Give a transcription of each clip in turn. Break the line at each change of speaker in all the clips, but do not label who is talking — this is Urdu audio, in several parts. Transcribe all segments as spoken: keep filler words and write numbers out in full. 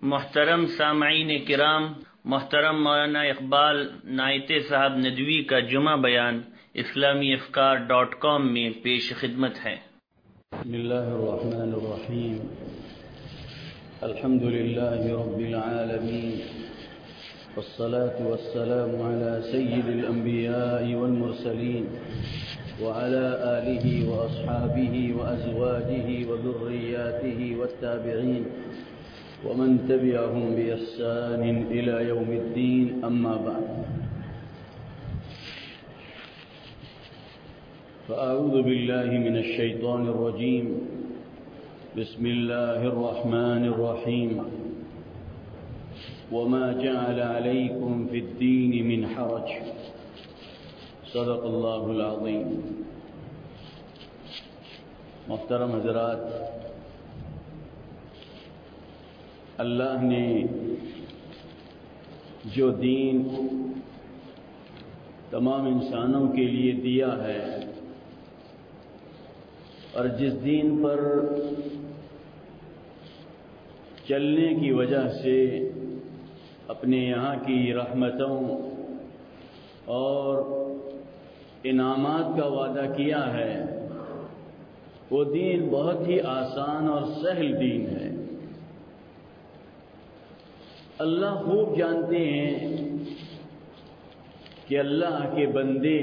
محترم سامعین کرام، محترم مولانا اقبال نائتے صاحب ندوی کا جمعہ بیان اسلامی افکار ڈاٹ کام میں پیش خدمت ہے۔
بسم اللہ الرحمن الرحیم، الحمد للہ رب العالمین، والصلاة والسلام على سید الانبیاء والمرسلین وعلى آلہ واصحابہ وازواجہ وذریاتہ والتابعین ومن تبعهم بإحسان إلى يوم الدين، أما بعد، فأعوذ بالله من الشيطان الرجيم، بسم الله الرحمن الرحيم، وما جعل عليكم في الدين من حرج، صدق الله العظيم۔ محترم حضرات، اللہ نے جو دین تمام انسانوں کے لیے دیا ہے اور جس دین پر چلنے کی وجہ سے اپنے یہاں کی رحمتوں اور انعامات کا وعدہ کیا ہے، وہ دین بہت ہی آسان اور سہل دین ہے۔ اللہ خوب جانتے ہیں کہ اللہ کے بندے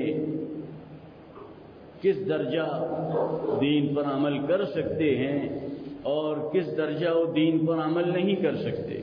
کس درجہ دین پر عمل کر سکتے ہیں اور کس درجہ وہ دین پر عمل نہیں کر سکتے۔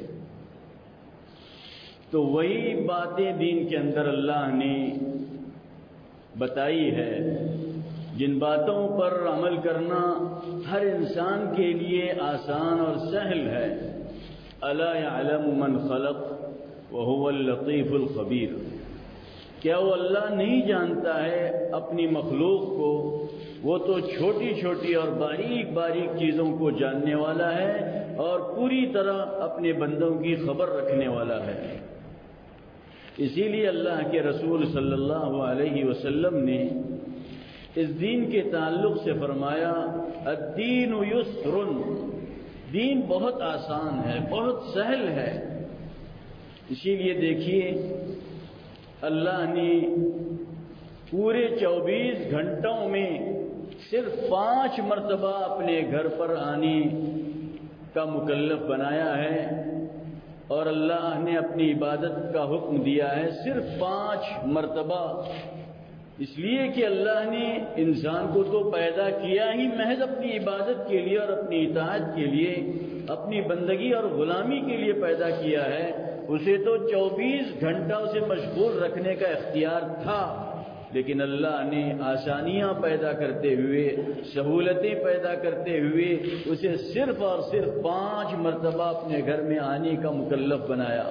تو وہی باتیں دین کے اندر اللہ نے بتائی ہے، جن باتوں پر عمل کرنا ہر انسان کے لیے آسان اور سہل ہے۔ الا يعلم من خلق وهو اللطيف الخبير، کیا وہ اللہ نہیں جانتا ہے اپنی مخلوق کو؟ وہ تو چھوٹی چھوٹی اور باریک باریک چیزوں کو جاننے والا ہے اور پوری طرح اپنے بندوں کی خبر رکھنے والا ہے۔ اسی لیے اللہ کے رسول صلی اللہ علیہ وسلم نے اس دین کے تعلق سے فرمایا، الدین یسر، دین بہت آسان ہے، بہت سہل ہے۔ اسی لیے دیکھیے، اللہ نے پورے چوبیس گھنٹوں میں صرف پانچ مرتبہ اپنے گھر پر آنے کا مکلف بنایا ہے، اور اللہ نے اپنی عبادت کا حکم دیا ہے صرف پانچ مرتبہ، اس لیے کہ اللہ نے انسان کو تو پیدا کیا ہی محض اپنی عبادت کے لیے اور اپنی اطاعت کے لیے، اپنی بندگی اور غلامی کے لیے پیدا کیا ہے۔ اسے تو چوبیس گھنٹوں سے مشغول رکھنے کا اختیار تھا، لیکن اللہ نے آسانیاں پیدا کرتے ہوئے، سہولتیں پیدا کرتے ہوئے اسے صرف اور صرف پانچ مرتبہ اپنے گھر میں آنے کا مکلف بنایا۔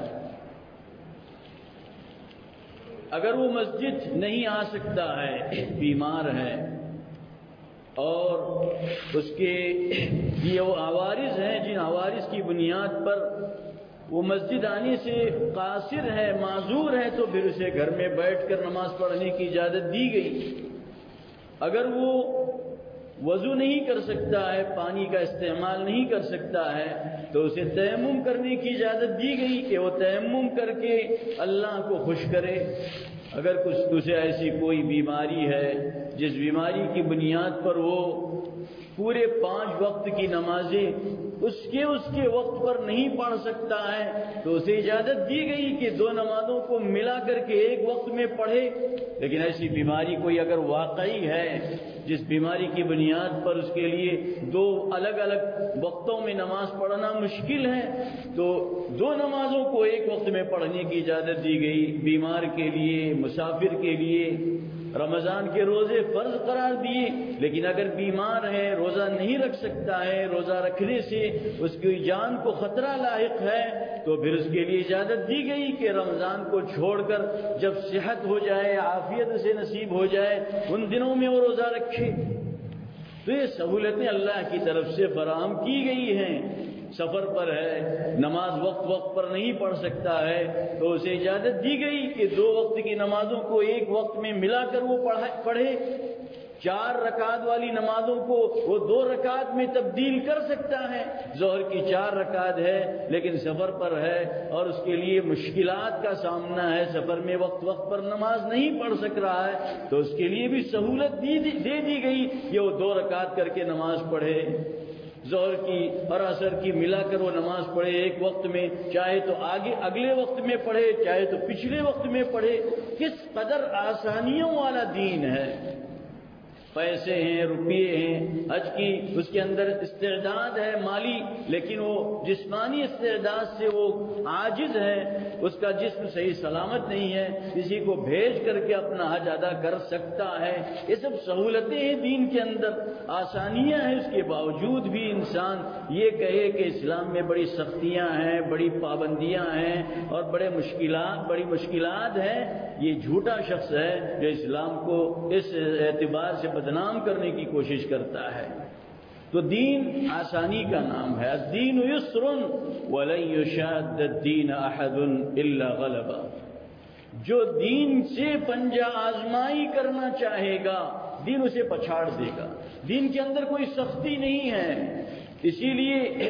اگر وہ مسجد نہیں آ سکتا ہے، بیمار ہے، اور اس کے یہ وہ عوارض ہیں جن عوارض کی بنیاد پر وہ مسجد آنے سے قاصر ہے، معذور ہے، تو پھر اسے گھر میں بیٹھ کر نماز پڑھنے کی اجازت دی گئی۔ اگر وہ وضو نہیں کر سکتا ہے، پانی کا استعمال نہیں کر سکتا ہے، تو اسے تیمم کرنے کی اجازت دی گئی کہ وہ تیمم کر کے اللہ کو خوش کرے۔ اگر کچھ اسے ایسی کوئی بیماری ہے جس بیماری کی بنیاد پر وہ پورے پانچ وقت کی نمازیں اس کے اس کے وقت پر نہیں پڑھ سکتا ہے، تو اسے اجازت دی گئی کہ دو نمازوں کو ملا کر کے ایک وقت میں پڑھے۔ لیکن ایسی بیماری کوئی اگر واقعی ہے جس بیماری کی بنیاد پر اس کے لیے دو الگ الگ وقتوں میں نماز پڑھنا مشکل ہے، تو دو نمازوں کو ایک وقت میں پڑھنے کی اجازت دی گئی۔ بیمار کے لیے، مسافر کے لیے رمضان کے روزے فرض قرار دیے، لیکن اگر بیمار ہے، روزہ نہیں رکھ سکتا ہے، روزہ رکھنے سے اس کی جان کو خطرہ لاحق ہے، تو پھر اس کے لیے اجازت دی گئی کہ رمضان کو چھوڑ کر جب صحت ہو جائے، عافیت سے نصیب ہو جائے، ان دنوں میں وہ روزہ رکھے۔ تو یہ سہولتیں اللہ کی طرف سے فراہم کی گئی ہیں۔ سفر پر ہے، نماز وقت وقت پر نہیں پڑھ سکتا ہے، تو اسے اجازت دی گئی کہ دو وقت کی نمازوں کو ایک وقت میں ملا کر وہ پڑھے۔ چار رکعت والی نمازوں کو وہ دو رکعت میں تبدیل کر سکتا ہے. ظہر کی چار رکعت ہے لیکن سفر پر ہے اور اس کے لیے مشکلات کا سامنا ہے, سفر میں وقت وقت پر نماز نہیں پڑھ سک رہا ہے, تو اس کے لیے بھی سہولت دی دے دی گئی کہ وہ دو رکعت کر کے نماز پڑھے. ظہر کی اور عصر کی ملا کر وہ نماز پڑھے ایک وقت میں, چاہے تو آگے اگلے وقت میں پڑھے چاہے تو پچھلے وقت میں پڑھے. کس قدر آسانیوں والا دین ہے. پیسے ہیں, روپیے ہیں, حج کی اس کے اندر استعداد ہے مالی, لیکن وہ جسمانی استعداد سے وہ عاجز ہے, اس کا جسم صحیح سلامت نہیں ہے, کسی کو بھیج کر کے اپنا حج ادا کر سکتا ہے. یہ سب سہولتیں ہیں دین کے اندر, آسانیاں ہیں. اس کے باوجود بھی انسان یہ کہے کہ اسلام میں بڑی سختیاں ہیں, بڑی پابندیاں ہیں اور بڑے مشکلات بڑی مشکلات ہیں, یہ جھوٹا شخص ہے جو اسلام کو اس اعتبار سے بدنام کرنے کی کوشش کرتا ہے. تو دین آسانی کا نام ہے. الدین یسر ولن یشاد الدین احد الا غلبہ. جو دین سے پنجہ آزمائی کرنا چاہے گا دین اسے پچھاڑ دے گا. دین کے اندر کوئی سختی نہیں ہے. اسی لیے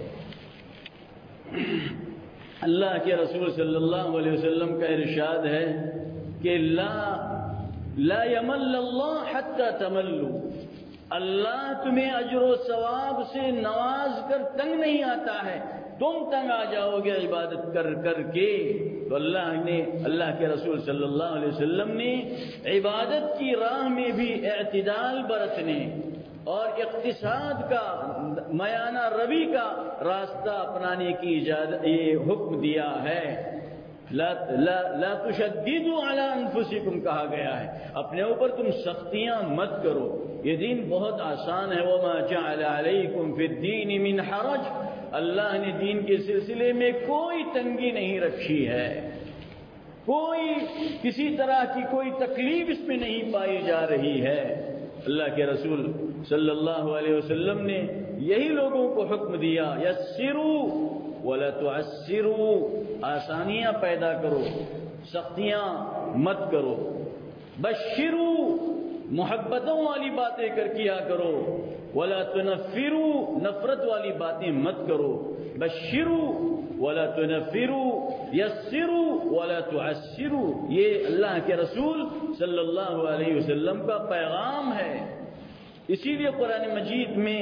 اللہ کے رسول صلی اللہ علیہ وسلم کا ارشاد ہے کہ لا لا یمل اللہ حتی تملوا. اللہ تمہیں اجر و ثواب سے نواز کر تنگ نہیں آتا ہے, تم تنگ آ جاؤ گے عبادت کر کر کے. تو اللہ نے اللہ کے رسول صلی اللہ علیہ وسلم نے عبادت کی راہ میں بھی اعتدال برتنے اور اقتصاد کا میانہ روی کا راستہ اپنانے کی اجازت یہ حکم دیا ہے. لا لا لا تشددوا علی انفسکم کہا گیا ہے, اپنے اوپر تم سختیاں مت کرو. یہ دین بہت آسان ہے. وما جعل علیکم فی الدین من حرج. اللہ نے دین کے سلسلے میں کوئی تنگی نہیں رکھی ہے, کوئی کسی طرح کی کوئی تکلیف اس میں نہیں پائی جا رہی ہے. اللہ کے رسول صلی اللہ علیہ وسلم نے یہی لوگوں کو حکم دیا, یسروا ولا تعسروا. آسانیاں پیدا کرو, سختیاں مت کرو. بشروا, محبتوں والی باتیں کر کیا کرو. ولا تنفروا, نفرت والی باتیں مت کرو. بشروا ولا تنفروا, یسروا ولا تعسروا. یہ اللہ کے رسول صلی اللہ علیہ وسلم کا پیغام ہے. اسی لیے قرآن مجید میں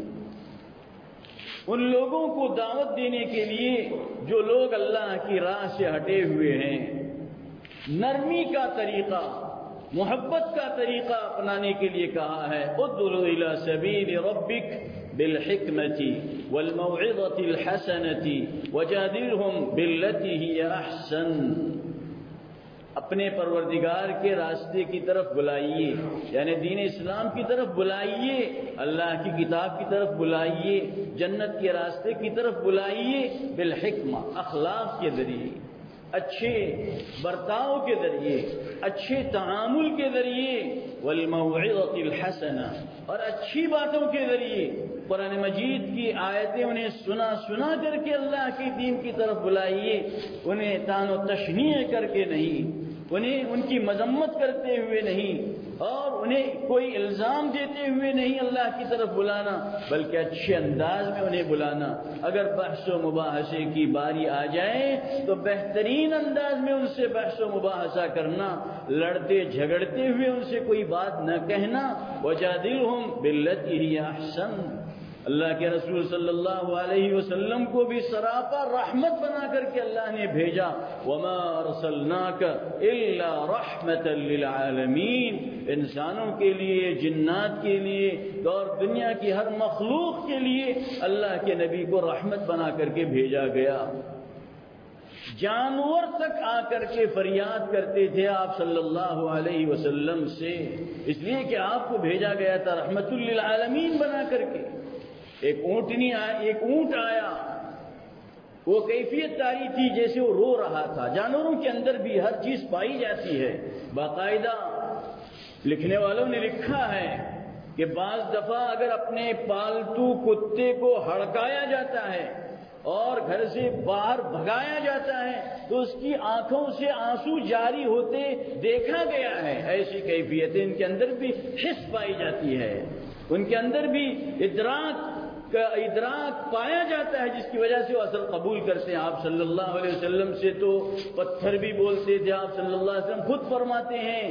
ان لوگوں کو دعوت دینے کے لیے جو لوگ اللہ کی راہ سے ہٹے ہوئے ہیں, نرمی کا طریقہ, محبت کا طریقہ اپنانے کے لیے کہا ہے. ادعو الی سبیل ربک بالحکمۃ والموعظۃ الحسنۃ وجادلہم باللتی ہی احسن. اپنے پروردگار کے راستے کی طرف بلائیے, یعنی دین اسلام کی طرف بلائیے, اللہ کی کتاب کی طرف بلائیے, جنت کے راستے کی طرف بلائیے. بالحکمہ, اخلاق کے ذریعے, اچھے برتاؤ کے ذریعے, اچھے تعامل کے ذریعے. والموعظۃ الحسنہ, اور اچھی باتوں کے ذریعے. قرآن مجید کی آیتیں انہیں سنا سنا کر کے اللہ کی دین کی طرف بلائیے, انہیں تان و تشنیع کر کے نہیں, انہیں ان کی مذمت کرتے ہوئے نہیں, اور انہیں کوئی الزام دیتے ہوئے نہیں اللہ کی طرف بلانا, بلکہ اچھے انداز میں انہیں بلانا. اگر بحث و مباحثے کی باری آ جائے تو بہترین انداز میں ان سے بحث و مباحثہ کرنا, لڑتے جھگڑتے ہوئے ان سے کوئی بات نہ کہنا. وجادلہم باللتی ہی احسن. اللہ کے رسول صلی اللہ علیہ وسلم کو بھی سراپا رحمت بنا کر کے اللہ نے بھیجا. وما ارسلناک الا رحمتا للعالمین. انسانوں کے لیے, جنات کے لیے اور دنیا کی ہر مخلوق کے لیے اللہ کے نبی کو رحمت بنا کر کے بھیجا گیا. جانور تک آ کر کے فریاد کرتے تھے آپ صلی اللہ علیہ وسلم سے, اس لیے کہ آپ کو بھیجا گیا تھا رحمت للعالمین بنا کر کے. ایک اونٹنی ایک اونٹ آیا, وہ کیفیت تاری تھی جیسے وہ رو رہا تھا. جانوروں کے اندر بھی ہر چیز پائی جاتی ہے. باقاعدہ لکھنے والوں نے لکھا ہے کہ بعض دفعہ اگر اپنے پالتو کتے کو ہڑکایا جاتا ہے اور گھر سے باہر بھگایا جاتا ہے تو اس کی آنکھوں سے آنسو جاری ہوتے دیکھا گیا ہے. ایسی کیفیتیں ان کے اندر بھی حس پائی جاتی ہے، ان کے اندر بھی ادراک کا ادراک پایا جاتا ہے، جس کی وجہ سے وہ اصل قبول کرتے ہیں. آپ صلی اللہ علیہ وسلم سے تو پتھر بھی بولتے تھے. آپ صلی اللہ علیہ وسلم خود فرماتے ہیں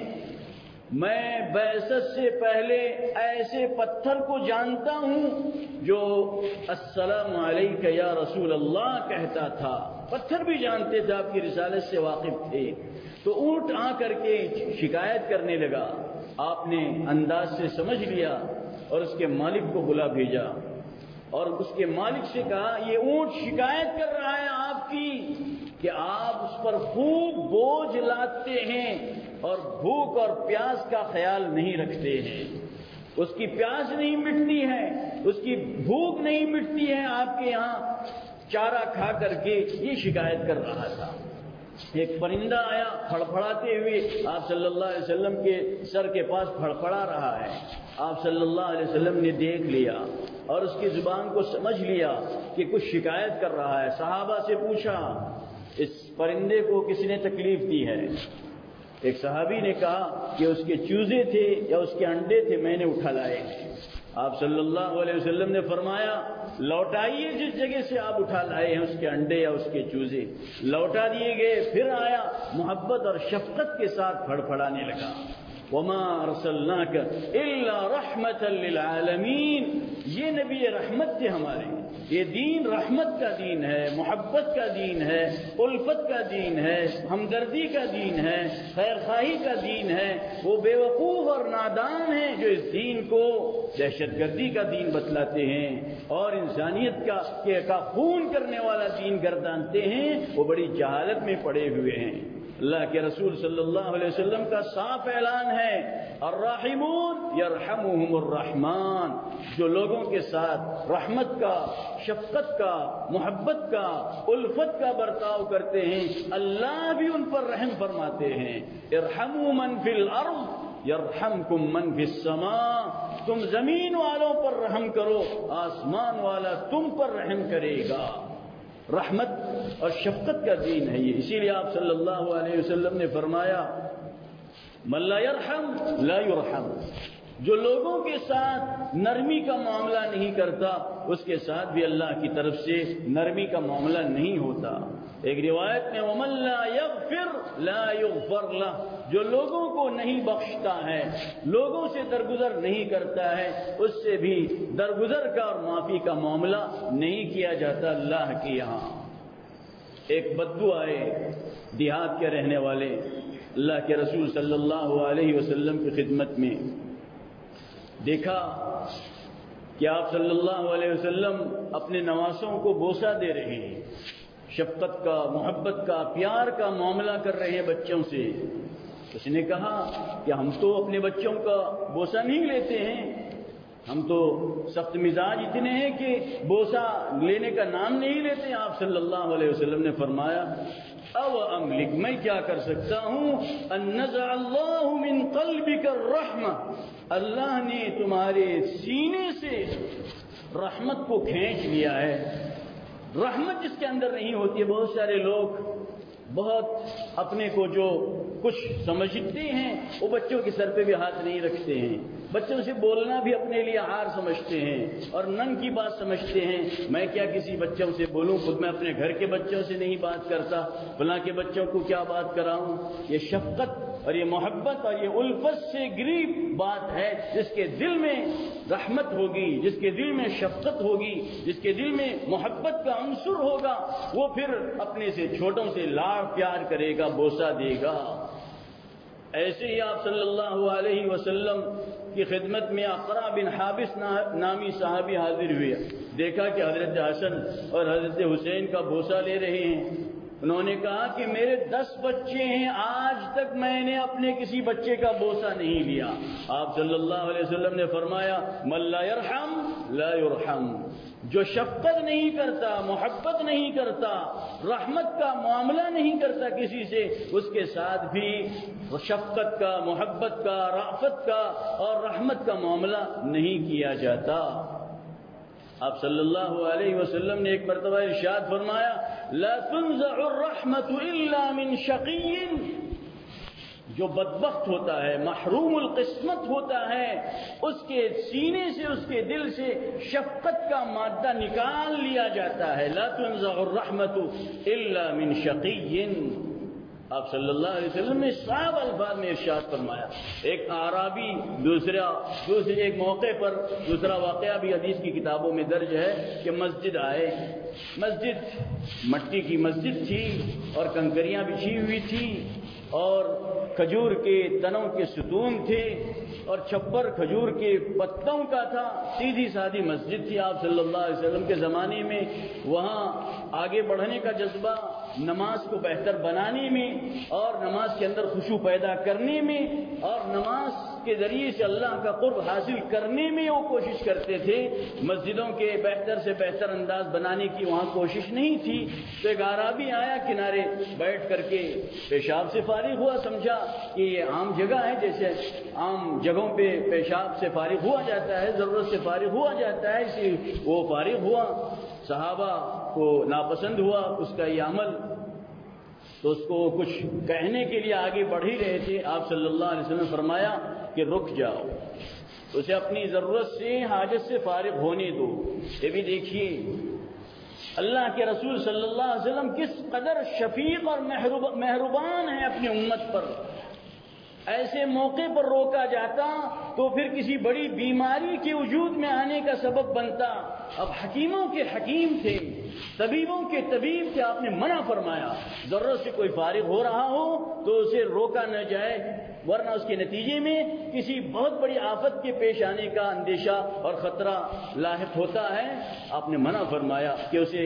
میں بعثت سے پہلے ایسے پتھر کو جانتا ہوں جو السلام علیک یا رسول اللہ کہتا تھا. پتھر بھی جانتے تھے، آپ کی رسالت سے واقف تھے. تو اونٹ آ کر کے شکایت کرنے لگا. آپ نے انداز سے سمجھ لیا اور اس کے مالک کو بلا بھیجا اور اس کے مالک سے کہا یہ اونٹ شکایت کر رہا ہے آپ کی کہ آپ اس پر خوب بوجھ لاتے ہیں اور بھوک اور پیاس کا خیال نہیں رکھتے ہیں. اس کی پیاس نہیں مٹتی ہے، اس کی بھوک نہیں مٹتی ہے آپ کے یہاں چارہ کھا کر کے. یہ شکایت کر رہا تھا. ایک پرندہ آیا پھڑپھڑاتے ہوئے آپ صلی اللہ علیہ وسلم کے سر کے پاس پھڑپھڑا رہا ہے. آپ صلی اللہ علیہ وسلم نے دیکھ لیا اور اس کی زبان کو سمجھ لیا کہ کچھ شکایت کر رہا ہے. صحابہ سے پوچھا اس پرندے کو کس نے تکلیف دی ہے؟ ایک صحابی نے کہا کہ اس کے چوزے تھے یا اس کے انڈے تھے، میں نے اٹھا لائے. آپ صلی اللہ علیہ وسلم نے فرمایا لوٹائیے جس جگہ سے آپ اٹھا لائے ہیں اس کے انڈے یا اس کے چوزے. لوٹا دیے گئے. پھر آیا محبت اور شفقت کے ساتھ پھڑپھڑانے لگا. وما ارسلناک الا رحمتا للعالمین. یہ نبی رحمت تھے ہمارے. یہ دین رحمت کا دین ہے، محبت کا دین ہے، الفت کا دین ہے، ہمدردی کا دین ہے، خیر خواہی کا دین ہے. وہ بے وقوف اور نادان ہیں جو اس دین کو دہشت گردی کا دین بتلاتے ہیں اور انسانیت کا کا خون کرنے والا دین گردانتے ہیں. وہ بڑی جہالت میں پڑے ہوئے ہیں. اللہ کے رسول صلی اللہ علیہ وسلم کا صاف اعلان ہے الراحمون یرحمہم الرحمن. جو لوگوں کے ساتھ رحمت کا، شفقت کا، محبت کا، الفت کا برتاؤ کرتے ہیں اللہ بھی ان پر رحم فرماتے ہیں. ارحموا من فی الارض یرحمکم من فی السماء. تم زمین والوں پر رحم کرو، آسمان والا تم پر رحم کرے گا. رحمت اور شفقت کا دین ہے یہ. اسی لیے آپ صلی اللہ علیہ وسلم نے فرمایا من لا یرحم لا یرحم. جو لوگوں کے ساتھ نرمی کا معاملہ نہیں کرتا اس کے ساتھ بھی اللہ کی طرف سے نرمی کا معاملہ نہیں ہوتا. ایک روایت میں ومن لا یغفر لا یغفر لہ. جو لوگوں کو نہیں بخشتا ہے، لوگوں سے درگزر نہیں کرتا ہے، اس سے بھی درگزر کا اور معافی کا معاملہ نہیں کیا جاتا اللہ کے یہاں. ایک بدو آئے دیہات کے رہنے والے اللہ کے رسول صلی اللہ علیہ وسلم کی خدمت میں. دیکھا کہ آپ صلی اللہ علیہ وسلم اپنے نواسوں کو بوسہ دے رہے ہیں، شفقت کا، محبت کا، پیار کا معاملہ کر رہے ہیں بچوں سے. اس نے کہا کہ ہم تو اپنے بچوں کا بوسہ نہیں لیتے ہیں، ہم تو سخت مزاج اتنے ہیں کہ بوسہ لینے کا نام نہیں لیتے. آپ صلی اللہ علیہ وسلم نے فرمایا او املک، میں کیا کر سکتا ہوں ان نزع اللہ من قلبک الرحمہ. اللہ نے تمہارے سینے سے رحمت کو کھینچ لیا ہے. رحمت جس کے اندر نہیں ہوتی ہے. بہت سارے لوگ بہت اپنے کو جو کچھ سمجھتے ہیں وہ بچوں کے سر پہ بھی ہاتھ نہیں رکھتے ہیں. بچوں سے بولنا بھی اپنے لیے ہار سمجھتے ہیں اور ننگ کی بات سمجھتے ہیں. میں کیا کسی بچوں سے بولوں، خود میں اپنے گھر کے بچوں سے نہیں بات کرتا، فلاں کے بچوں کو کیا بات کراؤں. یہ شفقت اور یہ محبت اور یہ الفت سے گری بات ہے. جس کے دل میں رحمت ہوگی، جس کے دل میں شفقت ہوگی، جس کے دل میں محبت کا عنصر ہوگا، وہ پھر اپنے سے چھوٹوں سے لاڑ پیار کرے گا، بوسہ دے گا. ایسے ہی آپ صلی اللہ علیہ وسلم کی خدمت میں اقرا بن حابس نامی صحابی حاضر ہوئے. دیکھا کہ حضرت حسن اور حضرت حسین کا بوسہ لے رہے ہیں. انہوں نے کہا کہ میرے دس بچے ہیں، آج تک میں نے اپنے کسی بچے کا بوسہ نہیں لیا. آپ صلی اللہ علیہ وسلم نے فرمایا من لا یرحم لا یرحم. جو شفقت نہیں کرتا، محبت نہیں کرتا، رحمت کا معاملہ نہیں کرتا کسی سے، اس کے ساتھ بھی شفقت کا، محبت کا، رأفت کا اور رحمت کا معاملہ نہیں کیا جاتا. آپ صلی اللہ علیہ وسلم نے ایک مرتبہ ارشاد فرمایا لا تنزع الرحمت الا من شقی، جو بدبخت ہوتا ہے، محروم القسمت ہوتا ہے، اس کے سینے سے، اس کے دل سے شفقت کا مادہ نکال لیا جاتا ہے. لا تنزع الرحمت الا من شقی. آپ صلی اللہ علیہ وسلم نے صاحب الفاظ میں ارشاد فرمایا. ایک اعرابی دوسرا دوسرے ایک موقع پر دوسرا واقعہ بھی حدیث کی کتابوں میں درج ہے کہ مسجد آئے. مسجد مٹی کی مسجد تھی اور کنکریاں بچھی ہوئی تھی اور کھجور کے تنوں کے ستون تھے اور چھپر کھجور کے پتوں کا تھا. سیدھی سادھی مسجد تھی. آپ صلی اللہ علیہ وسلم کے زمانے میں وہاں آگے بڑھنے کا جذبہ، نماز کو بہتر بنانے میں اور نماز کے اندر خشوع پیدا کرنے میں اور نماز کے ذریعے سے اللہ کا قرب حاصل کرنے میں وہ کوشش کرتے تھے. مسجدوں کے بہتر سے بہتر انداز بنانے کی وہاں کوشش نہیں تھی. تو ایک اعرابی آیا، کنارے بیٹھ کر کے پیشاب سے فارغ ہوا، سمجھا کہ یہ عام جگہ ہے، جیسے عام جگہوں پہ پیشاب سے فارغ ہوا جاتا ہے، ضرورت سے فارغ ہوا جاتا ہے، اسی وہ فارغ ہوا. صحابہ کو ناپسند ہوا اس کا یہ عمل، تو اس کو کچھ کہنے کے لیے آگے بڑھ ہی رہے تھے. آپ صلی اللہ علیہ وسلم نے فرمایا کہ رک جاؤ، اسے اپنی ضرورت سے، حاجت سے فارغ ہونے دو. یہ بھی دیکھیے اللہ کے رسول صلی اللہ علیہ وسلم کس قدر شفیق اور مہربان ہیں اپنی امت پر. ایسے موقع پر روکا جاتا تو پھر کسی بڑی بیماری کے وجود میں آنے کا سبب بنتا. اب حکیموں کے حکیم تھے، طبیبوں کے طبیب تھے، آپ نے منع فرمایا ضرورت سے کوئی فارغ ہو رہا ہو تو اسے روکا نہ جائے، ورنہ اس کے نتیجے میں کسی بہت بڑی آفت کے پیش آنے کا اندیشہ اور خطرہ لاحق ہوتا ہے. آپ نے منع فرمایا کہ اسے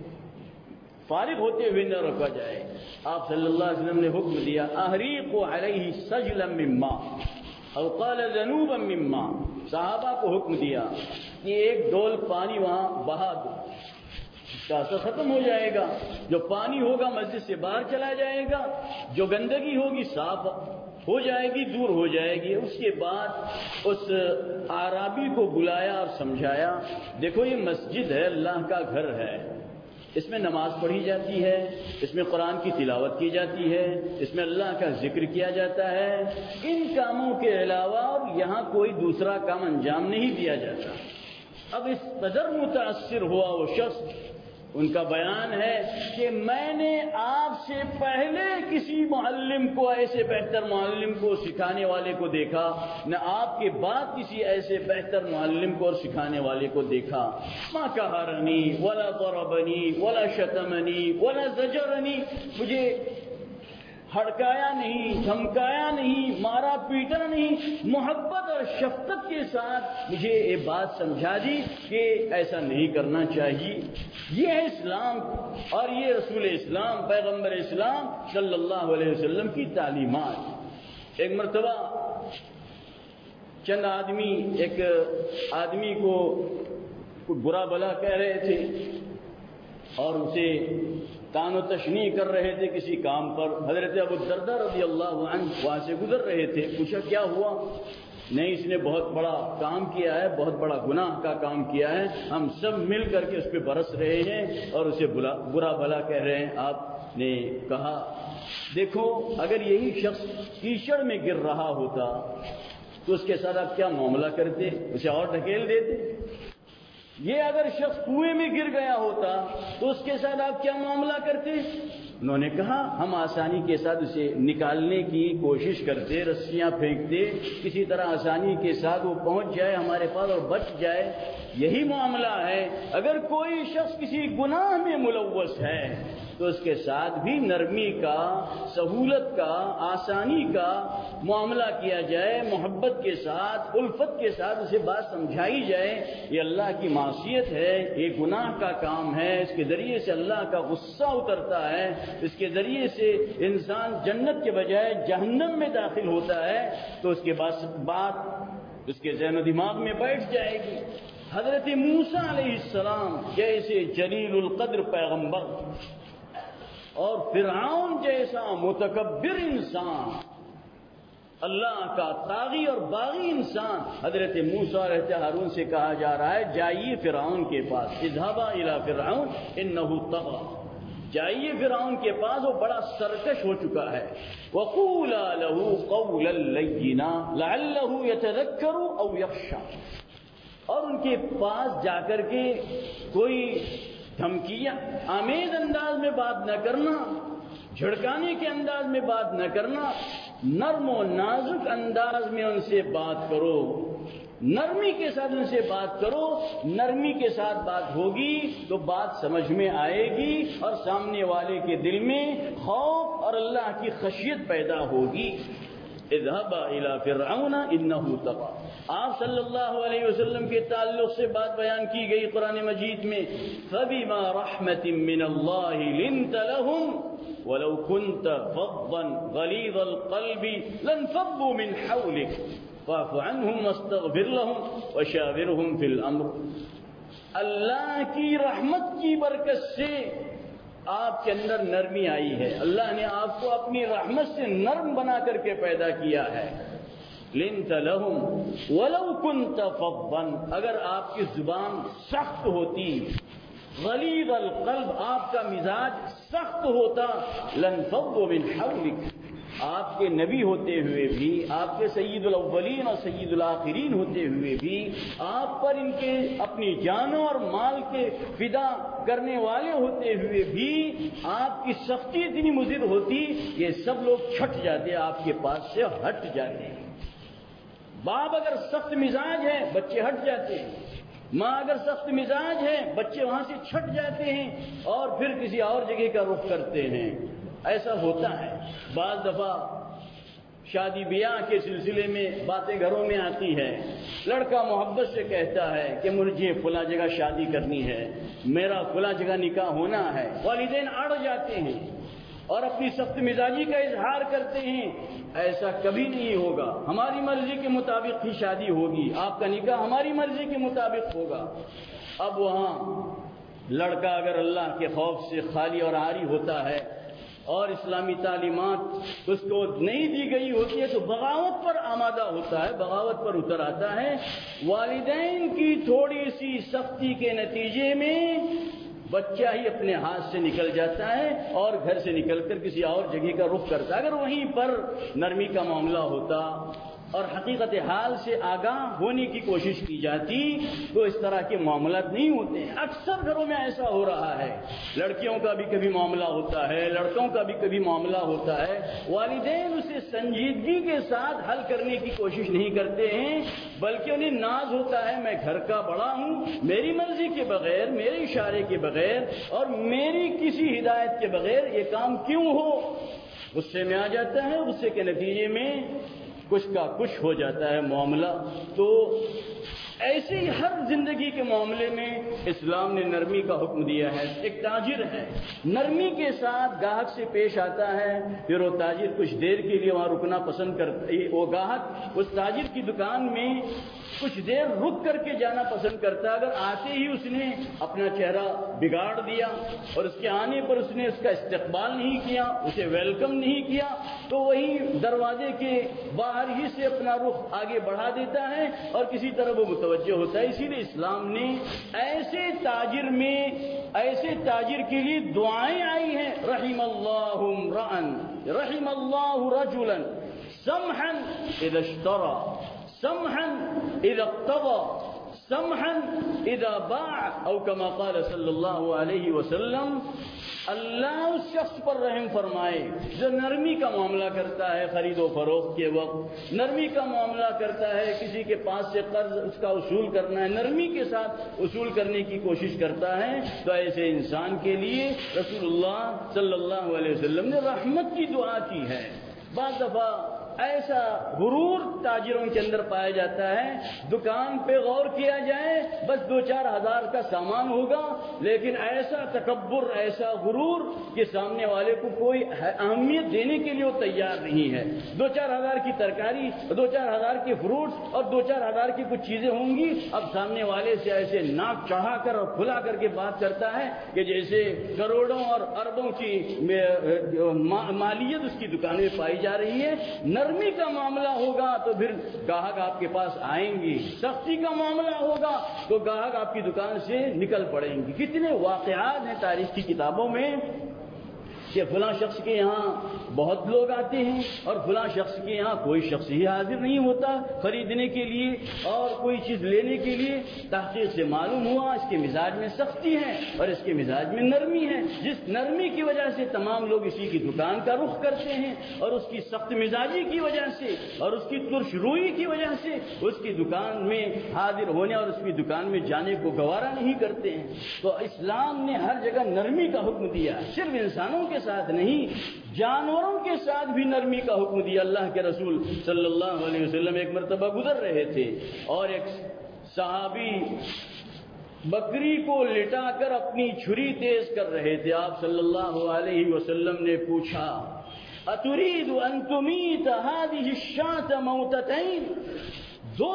فارغ ہوتے ہوئے نہ روکا جائے. آپ صلی اللہ علیہ وسلم نے حکم دیا احریق علیہ سجلا من ماء او قال ذنوبا من ماء. صحابہ کو حکم دیا کہ ایک ڈول پانی وہاں بہا دو، اس کا اثر ختم ہو جائے گا. جو پانی ہوگا مسجد سے باہر چلا جائے گا، جو گندگی ہوگی صاف ہو جائے گی، دور ہو جائے گی. اس کے بعد اس اعرابی کو بلایا اور سمجھایا دیکھو یہ مسجد ہے، اللہ کا گھر ہے، اس میں نماز پڑھی جاتی ہے، اس میں قرآن کی تلاوت کی جاتی ہے، اس میں اللہ کا ذکر کیا جاتا ہے. ان کاموں کے علاوہ یہاں کوئی دوسرا کام انجام نہیں دیا جاتا. اب اس قدر متاثر ہوا وہ شخص. ان کا بیان ہے کہ میں نے آپ سے پہلے کسی معلم کو، ایسے بہتر معلم کو، سکھانے والے کو دیکھا، نہ آپ کے بعد کسی ایسے بہتر معلم کو اور سکھانے والے کو دیکھا. ما قہرنی ولا ضربنی ولا شتمنی ولا زجرنی، مجھے ہڑکایا نہیں، دھمکایا نہیں، مارا پیٹا نہیں، محبت اور شفقت کے ساتھ مجھے یہ بات سمجھا دی کہ ایسا نہیں کرنا چاہیے. یہ ہے اسلام اور یہ رسول اسلام، پیغمبر اسلام صلی اللہ علیہ وسلم کی تعلیمات. ایک مرتبہ چند آدمی ایک آدمی کو برا بلا کہہ رہے تھے اور اسے تان و تشنیع کر رہے تھے کسی کام پر. حضرت ابو الدرداء رضی اللہ عنہ وہاں سے گزر رہے تھے. پوچھا کیا ہوا؟ نہیں، اس نے بہت بڑا کام کیا ہے، بہت بڑا گناہ کا کام کیا ہے، ہم سب مل کر کے اس پہ برس رہے ہیں اور اسے برا بھلا کہہ رہے ہیں. آپ نے کہا دیکھو اگر یہی شخص کیچڑ میں گر رہا ہوتا تو اس کے ساتھ آپ کیا معاملہ کرتے؟ اسے اور ڈھکیل دیتے. یہ اگر شخص کنویں میں گر گیا ہوتا تو اس کے ساتھ آپ کیا معاملہ کرتے؟ انہوں نے کہا ہم آسانی کے ساتھ اسے نکالنے کی کوشش کرتے، رسیاں پھینکتے، کسی طرح آسانی کے ساتھ وہ پہنچ جائے ہمارے پاس اور بچ جائے. یہی معاملہ ہے. اگر کوئی شخص کسی گناہ میں ملوث ہے تو اس کے ساتھ بھی نرمی کا، سہولت کا، آسانی کا معاملہ کیا جائے، محبت کے ساتھ، الفت کے ساتھ اسے بات سمجھائی جائے. یہ اللہ کی معصیت ہے، یہ گناہ کا کام ہے، اس کے ذریعے سے اللہ کا غصہ اترتا ہے، اس کے ذریعے سے انسان جنت کے بجائے جہنم میں داخل ہوتا ہے. تو اس کے بعد بات اس کے ذہن و دماغ میں بیٹھ جائے گی. حضرت موسیٰ علیہ السلام جیسے جلیل القدر پیغمبر اور فرعون جیسا متکبر انسان اللہ کا طاغی اور باغی انسان حضرت موسیٰ اور حضرت ہارون سے کہا جا رہا ہے جائیے فرعون کے پاس، اذهبا الى فرعون انه طغى، جائیے فرعون کے پاس، وہ بڑا سرکش ہو چکا ہے. وقولا له قولا لینا لعله يتذکر او یخشی، اور ان کے پاس جا کر کے کوئی دھمکیاں آمیز انداز میں بات نہ کرنا، جھڑکانے کے انداز میں بات نہ کرنا، نرم و نازک انداز میں ان سے بات کرو، نرمی کے ساتھ ان سے بات کرو. نرمی کے ساتھ بات ہوگی تو بات سمجھ میں آئے گی اور سامنے والے کے دل میں خوف اور اللہ کی خشیت پیدا ہوگی. اذهبا الى فرعون انه طغى. آپ صلی اللہ علیہ وسلم کے تعلق سے بات بیان کی گئی قرآن مجید میں، فبما رحمت من اللہ لنت لهم ولو كنت فظا غلیظ القلب لانفضوا من حولك فاعف عنهم واستغفر لهم وشاورهم في الامر. اللہ کی رحمت کی برکت سے آپ کے اندر نرمی آئی ہے، اللہ نے آپ کو اپنی رحمت سے نرم بنا کر کے پیدا کیا ہے. لنت لهم ولو كنت فظا، اگر آپ کی زبان سخت ہوتی، غلیظ القلب آپ کا مزاج سخت ہوتا، لانفضوا من حولك، آپ کے نبی ہوتے ہوئے بھی، آپ کے سید الاولین اور سید الاخرین ہوتے ہوئے بھی، آپ پر ان کے اپنی جانوں اور مال کے فدا کرنے والے ہوتے ہوئے بھی آپ کی سختی اتنی مضر ہوتی، یہ سب لوگ چھٹ جاتے، آپ کے پاس سے ہٹ جاتے. باپ اگر سخت مزاج ہے بچے ہٹ جاتے ہیں، ماں اگر سخت مزاج ہے بچے وہاں سے چھٹ جاتے ہیں اور پھر کسی اور جگہ کا رخ کرتے ہیں. ایسا ہوتا ہے. بعض دفعہ شادی بیاہ کے سلسلے میں باتیں گھروں میں آتی ہے، لڑکا محبت سے کہتا ہے کہ مجھے فلاں جگہ شادی کرنی ہے، میرا فلاں جگہ نکاح ہونا ہے. والدین اڑ جاتے ہیں اور اپنی سخت مزاجی کا اظہار کرتے ہیں، ایسا کبھی نہیں ہوگا، ہماری مرضی کے مطابق ہی شادی ہوگی، آپ کا نکاح ہماری مرضی کے مطابق ہوگا. اب وہاں لڑکا اگر اللہ کے خوف سے خالی اور عاری ہوتا ہے اور اسلامی تعلیمات اس کو نہیں دی گئی ہوتی ہے تو بغاوت پر آمادہ ہوتا ہے، بغاوت پر اتر آتا ہے. والدین کی تھوڑی سی سختی کے نتیجے میں بچہ ہی اپنے ہاتھ سے نکل جاتا ہے اور گھر سے نکل کر کسی اور جگہ کا رخ کرتا ہے. اگر وہیں پر نرمی کا معاملہ ہوتا اور حقیقت حال سے آگاہ ہونے کی کوشش کی جاتی تو اس طرح کے معاملات نہیں ہوتے ہیں. اکثر گھروں میں ایسا ہو رہا ہے، لڑکیوں کا بھی کبھی معاملہ ہوتا ہے، لڑکوں کا بھی کبھی معاملہ ہوتا ہے، والدین اسے سنجیدگی کے ساتھ حل کرنے کی کوشش نہیں کرتے ہیں، بلکہ انہیں ناز ہوتا ہے میں گھر کا بڑا ہوں، میری مرضی کے بغیر، میرے اشارے کے بغیر اور میری کسی ہدایت کے بغیر یہ کام کیوں ہو. غصے میں آ جاتا ہے، غصے کے نتیجے میں کچھ کا کچھ ہو جاتا ہے معاملہ. تو ایسے ہی ہر زندگی کے معاملے میں اسلام نے نرمی کا حکم دیا ہے. ایک تاجر ہے، نرمی کے ساتھ گاہک سے پیش آتا ہے، پھر وہ تاجر کچھ دیر کے لیے وہاں رکنا پسند کرتا ہے، وہ گاہک اس تاجر کی دکان میں کچھ دیر رک کر کے جانا پسند کرتا ہے. اگر آتے ہی اس نے اپنا چہرہ بگاڑ دیا اور اس کے آنے پر اس نے اس کا استقبال نہیں کیا، اسے ویلکم نہیں کیا، تو وہی دروازے کے باہر ہی سے اپنا رخ آگے بڑھا دیتا ہے اور کسی طرح وہ متوجہ ہوتا ہے. اسی لیے اسلام نے ایسے تاجر میں ایسے تاجر کے لیے دعائیں آئی ہیں، رحم اللہ امرأ رحم اللہ رجلا سمحا اذا اشترى سمحا اذا اقتضى سمحا اذا باع او كما قال صلی اللہ علیہ وسلم. اللہ اس شخص پر رحم فرمائے جو نرمی کا معاملہ کرتا ہے خرید و فروخت کے وقت، نرمی کا معاملہ کرتا ہے کسی کے پاس سے قرض اس کا وصول کرنا ہے، نرمی کے ساتھ وصول کرنے کی کوشش کرتا ہے. تو ایسے انسان کے لیے رسول اللہ صلی اللہ علیہ وسلم نے رحمت کی دعا کی ہے. بعض دفعہ ایسا غرور تاجروں کے اندر پایا جاتا ہے، دکان پہ غور کیا جائے بس دو چار ہزار کا سامان ہوگا، لیکن ایسا تکبر، ایسا غرور کہ سامنے والے کو کوئی اہمیت دینے کے لیے وہ تیار نہیں ہے. دو چار ہزار کی ترکاری، دو چار ہزار کے فروٹس اور دو چار ہزار کی کچھ چیزیں ہوں گی، اب سامنے والے سے ایسے ناک چڑھا کر اور کھلا کر کے بات کرتا ہے کہ جیسے کروڑوں اور اربوں کی مالیت اس کی دکان میں پائی جا رہی ہے. نرمی کا معاملہ ہوگا تو پھر گاہک آپ کے پاس آئیں گے، سختی کا معاملہ ہوگا تو گاہک آپ کی دکان سے نکل پڑیں گے۔ کتنے واقعات ہیں تاریخ کی کتابوں میں کہ فلاں شخص کے یہاں بہت لوگ آتے ہیں اور فلاں شخص کے یہاں کوئی شخص ہی حاضر نہیں ہوتا خریدنے کے لیے اور کوئی چیز لینے کے لیے۔ تحقیق سے معلوم ہوا اس کے مزاج میں سختی ہے اور اس کے مزاج میں نرمی ہے، جس نرمی کی وجہ سے تمام لوگ اسی کی دکان کا رخ کرتے ہیں اور اس کی سخت مزاجی کی وجہ سے اور اس کی ترش روئی کی وجہ سے اس کی دکان میں حاضر ہونے اور اس کی دکان میں جانے کو گوارا نہیں کرتے ہیں۔ تو اسلام نے ہر جگہ نرمی کا حکم دیا، صرف انسانوں کے ساتھ نہیں، جانوروں کے ساتھ بھی نرمی کا حکم دیا۔ اللہ کے رسول صلی اللہ علیہ وسلم ایک مرتبہ گزر رہے تھے اور ایک صحابی بکری کو لٹا کر اپنی چھری تیز کر رہے تھے۔ آپ صلی اللہ علیہ وسلم نے پوچھا اتريد ان تميت هذه الشاة موتتين، دو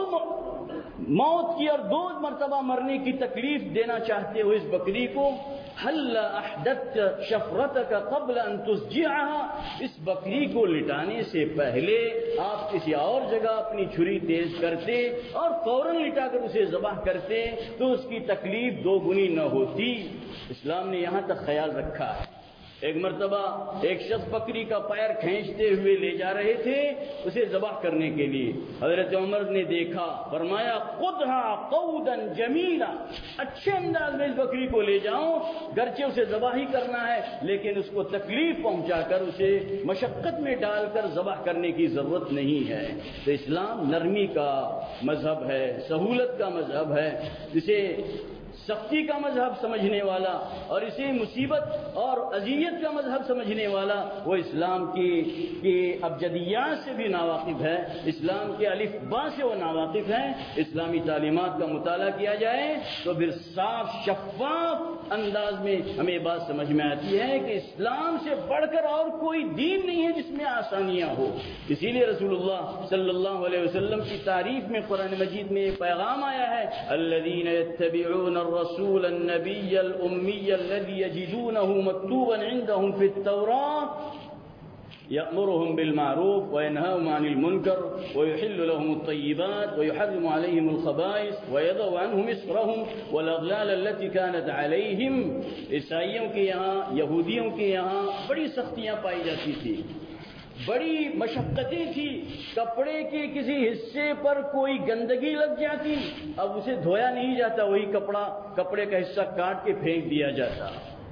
موت کی اور دو مرتبہ مرنے کی تکلیف دینا چاہتے ہو اس بکری کو؟ هل احدثت شفرتك قبل ان تسجعها، اس بکری کو لٹانے سے پہلے آپ کسی اور جگہ اپنی چھری تیز کرتے اور فوراً لٹا کر اسے ذبح کرتے تو اس کی تکلیف دو گنی نہ ہوتی؟ اسلام نے یہاں تک خیال رکھا ہے۔ ایک مرتبہ ایک شخص بکری کا پیر کھینچتے ہوئے لے جا رہے تھے اسے ذبح کرنے کے لیے۔ حضرت عمر نے دیکھا، فرمایا خذها قودا جمیلا، اچھے انداز میں اس بکری کو لے جاؤ، گرچہ اسے ذبح ہی کرنا ہے لیکن اس کو تکلیف پہنچا کر اسے مشقت میں ڈال کر ذبح کرنے کی ضرورت نہیں ہے۔ تو اسلام نرمی کا مذہب ہے، سہولت کا مذہب ہے، جسے سختی کا مذہب سمجھنے والا اور اسے مصیبت اور اذیت کا مذہب سمجھنے والا وہ اسلام کی کی ابجدیات سے بھی ناواقف ہے، اسلام کے الف با سے وہ ناواقف ہے۔ اسلامی تعلیمات کا مطالعہ کیا جائے تو پھر صاف شفاف انداز میں ہمیں بات سمجھ میں آتی ہے کہ اسلام سے بڑھ کر اور کوئی دین نہیں ہے جس میں آسانیاں ہو۔ اسی لیے رسول اللہ صلی اللہ علیہ وسلم کی تعریف میں قرآن مجید میں ایک پیغام آیا ہے، الذین یتبعون الرسول النبی الامی الذی یجدونه مکتوبا عندهم فی التوراة يأمرهم بالمعروف وينهاهم عن المنكر ويحل لهم الطيبات ويحرم عليهم الخبائث ويضع عنهم إصرهم والأغلال التي كانت عليهم۔ عیسائیوں کے یہاں، یہودیوں کے یہاں بڑی سختیاں پائی جاتی تھی، بڑی مشقتیں تھی، کپڑے کے کسی حصے پر کوئی گندگی لگ جاتی اب اسے دھویا نہیں جاتا، وہی کپڑا کپڑے کا حصہ کاٹ کے پھینک دیا جاتا۔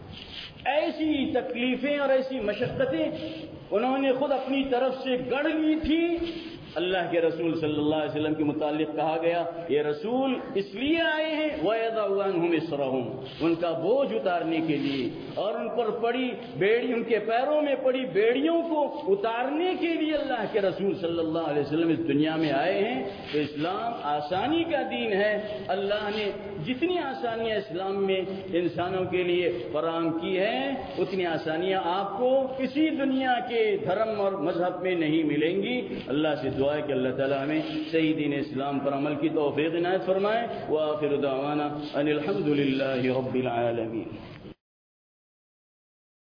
ایسی تکلیفیں اور ایسی مشقتیں انہوں نے خود اپنی طرف سے گڑھ لی تھی۔ اللہ کے رسول صلی اللہ علیہ وسلم کے متعلق کہا گیا یہ رسول اس لیے آئے ہیں وَيَضَعُ عَنْهُمْ إِصْرَهُمْ، ان کا بوجھ اتارنے کے لیے اور ان پر پڑی بیڑی، ان کے پیروں میں پڑی بیڑیوں کو اتارنے کے لیے اللہ کے رسول صلی اللہ علیہ وسلم اس دنیا میں آئے ہیں۔ تو اسلام آسانی کا دین ہے۔ اللہ نے جتنی آسانیاں اسلام میں انسانوں کے لیے فراہم کی ہیں اتنی آسانیاں آپ کو کسی دنیا کے دھرم اور مذہب میں نہیں ملیں گی۔ اللہ سے دعا ہے کہ اللہ تعالیٰ ہمیں صحیح دین اسلام پر عمل کی توفیق عنایت فرمائے۔ وآخر دعوانا ان الحمد للہ رب العالمین۔